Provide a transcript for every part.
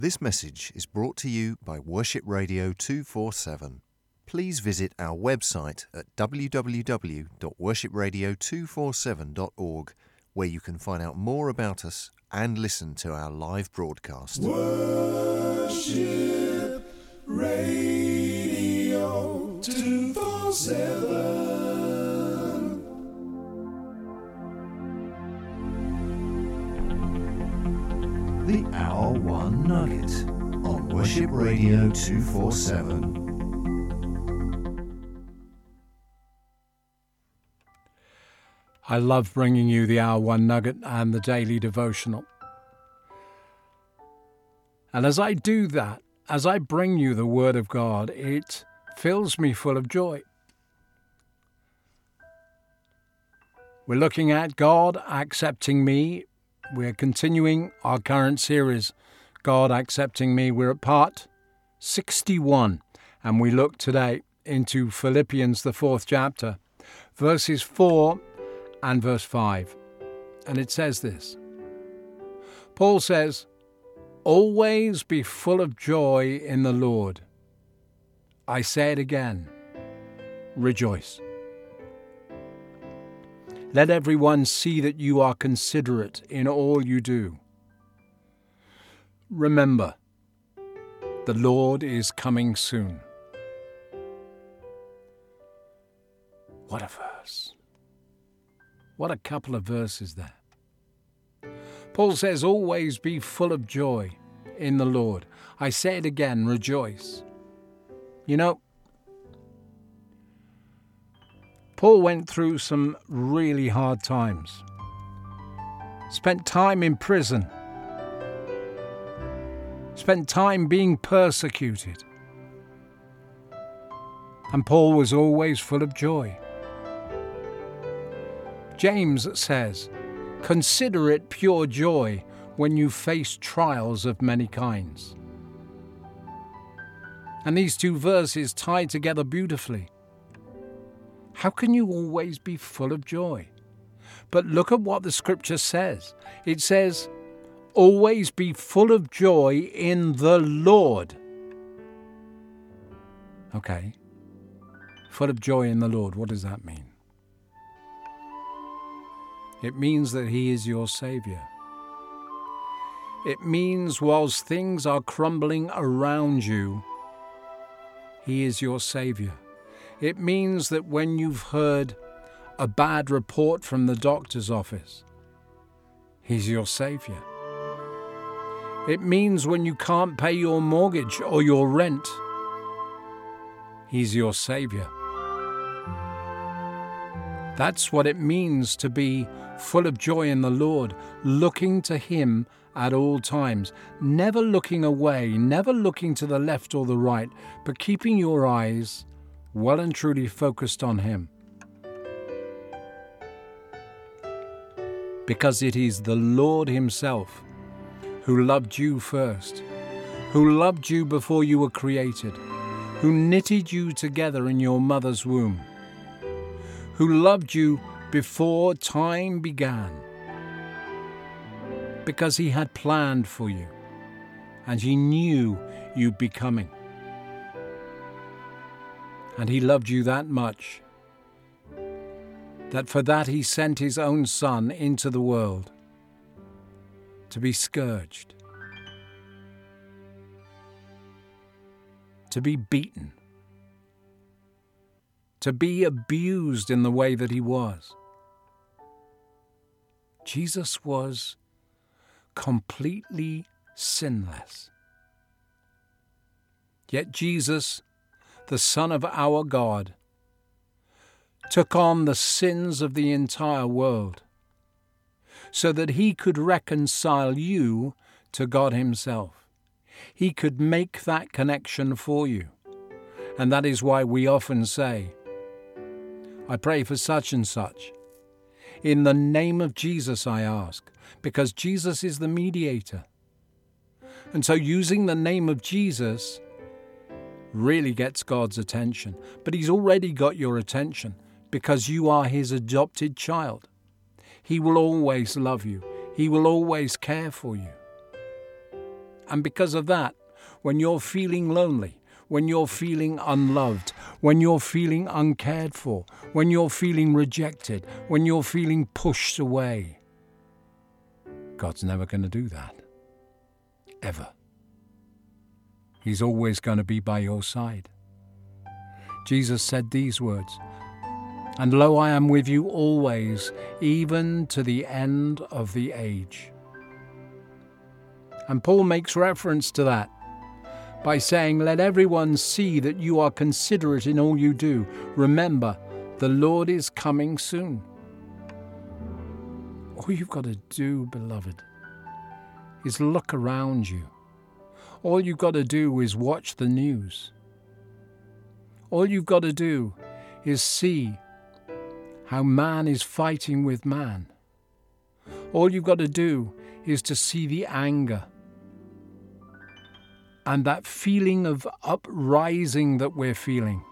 This message is brought to you by Worship Radio 247. Please visit our website at www.worshipradio247.org, where you can find out more about us and listen to our live broadcast. Worship Radio 247. The Hour One Nugget on Worship Radio 247. I love bringing you the Hour One Nugget and the Daily Devotional. And as I do that, as I bring you the Word of God, it fills me full of joy. We're looking at God Accepting Me. We're continuing our current series, God Accepting Me. We're at part 61, and we look today into Philippians, the 4th chapter, verses 4 and verse 5. And it says this. Paul says, "Always be full of joy in the Lord. I say it again, rejoice. Let everyone see that you are considerate in all you do. Remember, the Lord is coming soon." What a verse. What a couple of verses there. Paul says, always be full of joy in the Lord. I say it again, rejoice. You know, Paul went through some really hard times. Spent time in prison. Spent time being persecuted. And Paul was always full of joy. James says, "Consider it pure joy when you face trials of many kinds." And these two verses tie together beautifully. How can you always be full of joy? But look at what the scripture says. It says, always be full of joy in the Lord. Okay, full of joy in the Lord, what does that mean? It means that He is your Savior. It means whilst things are crumbling around you, He is your Savior. It means that when you've heard a bad report from the doctor's office, He's your Savior. It means when you can't pay your mortgage or your rent, He's your Savior. That's what it means to be full of joy in the Lord, looking to Him at all times, never looking away, never looking to the left or the right, but keeping your eyes well and truly focused on Him. Because it is the Lord Himself who loved you first, who loved you before you were created, who knitted you together in your mother's womb, who loved you before time began, because He had planned for you and He knew you'd be coming. And He loved you that much, that for that He sent His own Son into the world to be scourged, to be beaten, to be abused in the way that He was. Jesus was completely sinless. Yet Jesus, the Son of our God, took on the sins of the entire world so that He could reconcile you to God Himself. He could make that connection for you. And that is why we often say, I pray for such and such. In the name of Jesus I ask, because Jesus is the mediator. And so using the name of Jesus really gets God's attention. But He's already got your attention because you are His adopted child. He will always love you. He will always care for you. And because of that, when you're feeling lonely, when you're feeling unloved, when you're feeling uncared for, when you're feeling rejected, when you're feeling pushed away, God's never going to do that. Ever. He's always going to be by your side. Jesus said these words, "And lo, I am with you always, even to the end of the age." And Paul makes reference to that by saying, "Let everyone see that you are considerate in all you do. Remember, the Lord is coming soon." All you've got to do, beloved, is look around you. All you've got to do is watch the news. All you've got to do is see how man is fighting with man. All you've got to do is to see the anger and that feeling of uprising that we're feeling.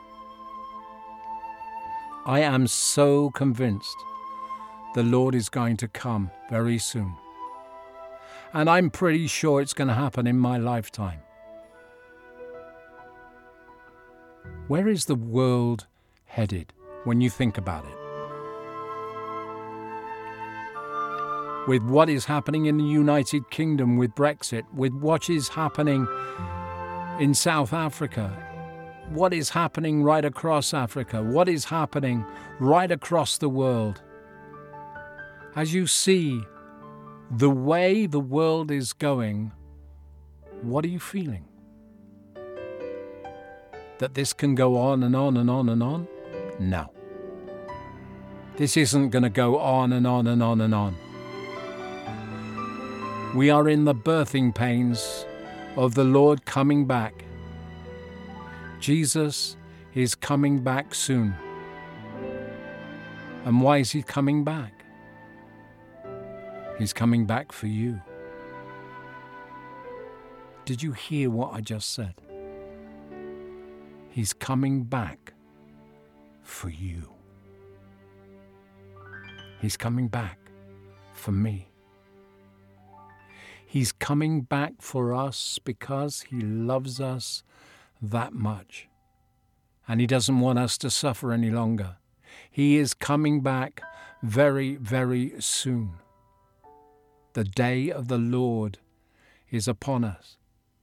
I am so convinced the Lord is going to come very soon. And I'm pretty sure it's going to happen in my lifetime. Where is the world headed when you think about it? With what is happening in the United Kingdom with Brexit, with what is happening in South Africa, what is happening right across Africa, what is happening right across the world. As you see the way the world is going, what are you feeling? That this can go on and on and on and on? No. This isn't going to go on and on and on and on. We are in the birthing pains of the Lord coming back. Jesus is coming back soon. And why is he coming back? He's coming back for you. Did you hear what I just said? He's coming back for you. He's coming back for me. He's coming back for us because he loves us that much. And he doesn't want us to suffer any longer. He is coming back very, very soon. The day of the Lord is upon us.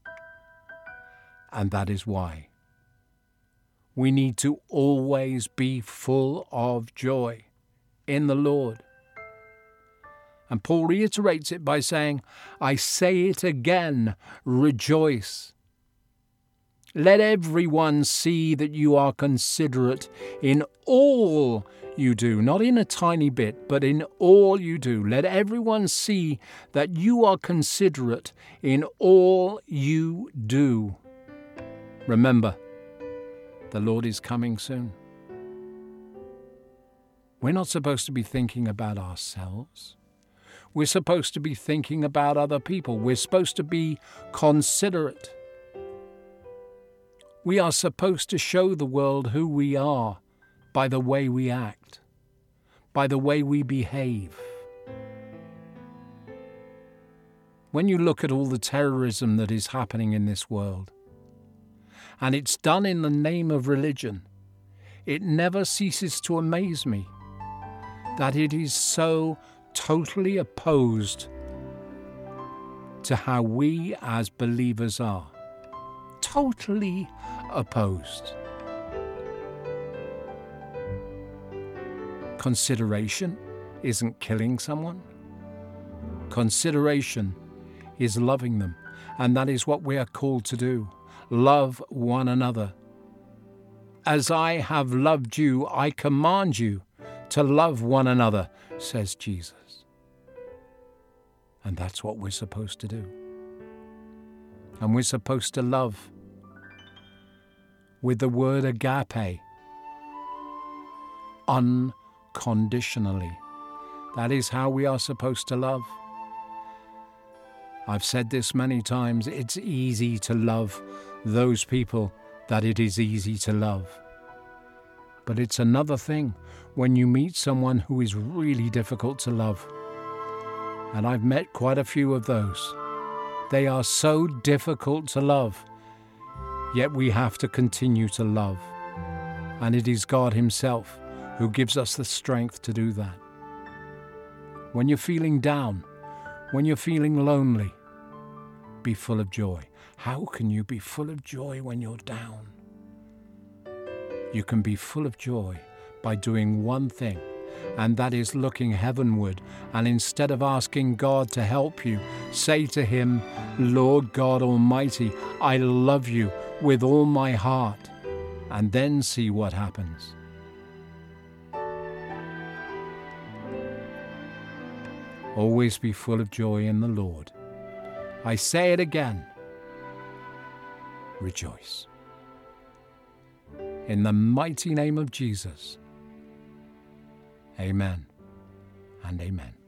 And that is why we need to always be full of joy in the Lord. And Paul reiterates it by saying, "I say it again, rejoice. Let everyone see that you are considerate in all you do," not in a tiny bit, but in all you do. Let everyone see that you are considerate in all you do. Remember, the Lord is coming soon. We're not supposed to be thinking about ourselves. We're supposed to be thinking about other people. We're supposed to be considerate. We are supposed to show the world who we are by the way we act, by the way we behave. When you look at all the terrorism that is happening in this world, and it's done in the name of religion, it never ceases to amaze me that it is so totally opposed to how we as believers are. Totally opposed. Consideration isn't killing someone. Consideration is loving them, and that is what we are called to do. Love one another. As I have loved you, I command you to love one another, says Jesus. And that's what we're supposed to do. And we're supposed to love with the word agape, unconditionally. That is how we are supposed to love. I've said this many times, it's easy to love those people that it is easy to love. But it's another thing when you meet someone who is really difficult to love. And I've met quite a few of those. They are so difficult to love, yet we have to continue to love. And it is God Himself who gives us the strength to do that. When you're feeling down, when you're feeling lonely, be full of joy. How can you be full of joy when you're down? You can be full of joy by doing one thing, and that is looking heavenward, and instead of asking God to help you, say to Him, Lord God Almighty, I love you with all my heart, and then see what happens. Always be full of joy in the Lord. I say it again. Rejoice. In the mighty name of Jesus. Amen and amen.